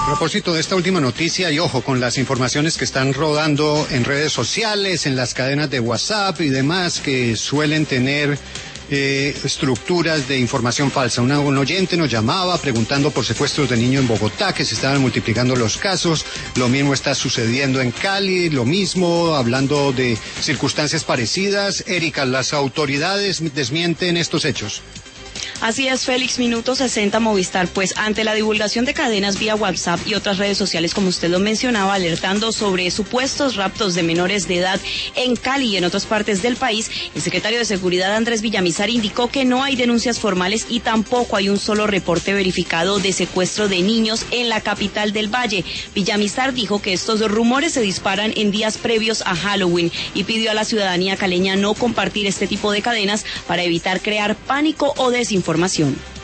A propósito de esta última noticia, y ojo con las informaciones que están rodando en redes sociales, en las cadenas de WhatsApp y demás, que suelen tener estructuras de información falsa. Un oyente nos llamaba preguntando por secuestros de niños en Bogotá, que se estaban multiplicando los casos. Lo mismo está sucediendo en Cali, lo mismo, hablando de circunstancias parecidas. Erika, ¿las autoridades desmienten estos hechos? Así es, Félix, Minuto 60 Movistar, pues ante la divulgación de cadenas vía WhatsApp y otras redes sociales, como usted lo mencionaba, alertando sobre supuestos raptos de menores de edad en Cali y en otras partes del país, el secretario de Seguridad, Andrés Villamizar, indicó que no hay denuncias formales y tampoco hay un solo reporte verificado de secuestro de niños en la capital del Valle. Villamizar dijo que estos rumores se disparan en días previos a Halloween y pidió a la ciudadanía caleña no compartir este tipo de cadenas para evitar crear pánico o desinformación.